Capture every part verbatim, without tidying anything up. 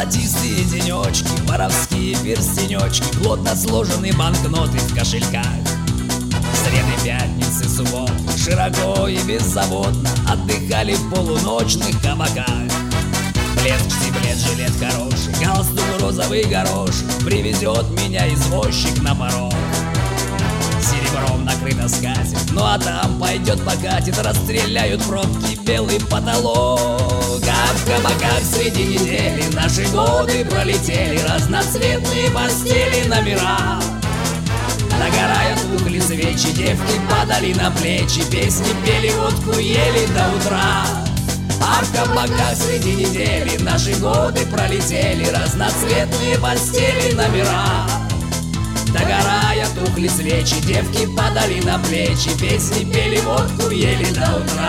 Золотистые денечки, воровские перстенечки, плотно сложенные банкноты в кошельках. Среды, пятницы, субботы широко и беззаботно отдыхали в полуночных кабаках. Блеск, стеблет, жилет хороший, галстук, розовый горошек, привезет меня извозчик на порог. Серебром накрыта скатерть, ну а там пойдет покатит, расстреляют пробки, белый потолок. А в кабаках среди недели наши годы пролетели, разноцветные постели, номера. Догорая тухли свечи, девки падали на плечи, песни пели, водку ели до утра. А в кабаках среди недели наши годы пролетели, разноцветные постели, номера. Догорая тухли свечи, девки падали на плечи, песни пели, водку ели до утра.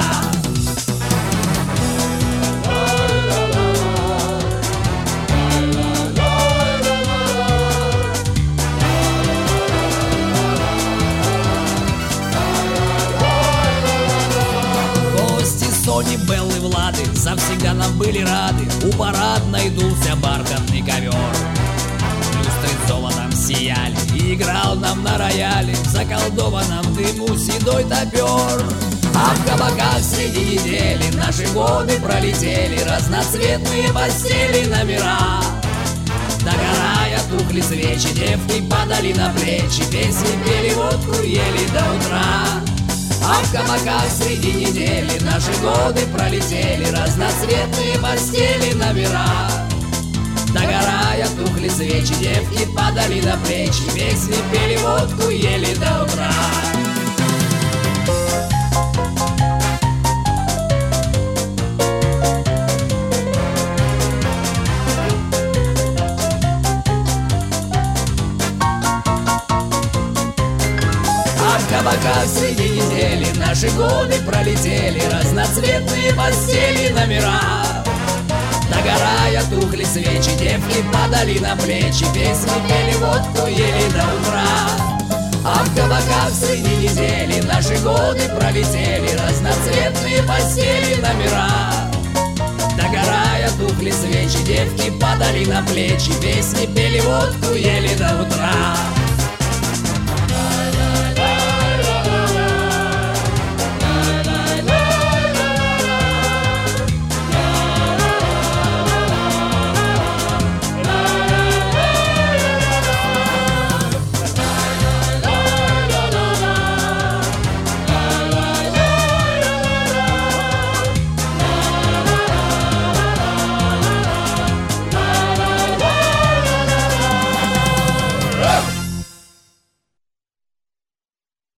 Сони, Беллы, Влады завсегда нам были рады. У парадной дулся бархатный ковер. Люстры золотом сияли и играл нам на рояле в заколдованном дыму седой топер. А в кабаках среди недели наши годы пролетели, разноцветные постели, номера. Догорая тухли свечи, девки падали на плечи, песни пели, водку ели до утра. А в кабаках среди недели наши годы пролетели, разноцветные постели, номера. Догорая тухли свечи, девки падали на плечи, песни пели, водку ели до утра. В кабаках среди недели наши годы пролетели, разноцветные постели, номера. Догорая тухли свечи, девки падали на плечи, песни пели, водку ели до утра. А в кабаках среди недели наши годы пролетели, разноцветные постели, номера. Догорая тухли свечи, девки падали на плечи, песни пели, водку ели до утра.